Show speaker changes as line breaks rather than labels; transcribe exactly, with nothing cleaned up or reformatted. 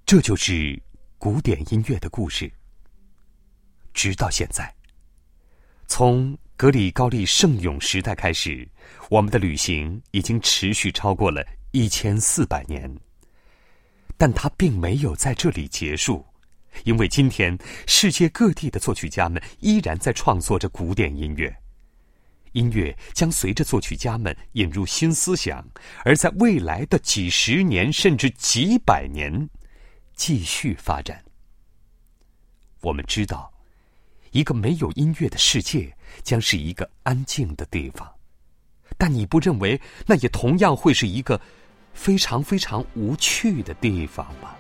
这就是古典音乐的故事。直到现在，从格里高利圣咏时代开始，我们的旅行已经持续超过了一千四百年。但它并没有在这里结束，因为今天世界各地的作曲家们依然在创作着古典音乐。音乐将随着作曲家们引入新思想，而在未来的几十年甚至几百年继续发展。我们知道，一个没有音乐的世界将是一个安静的地方，但你不认为那也同样会是一个非常非常无趣的地方吗？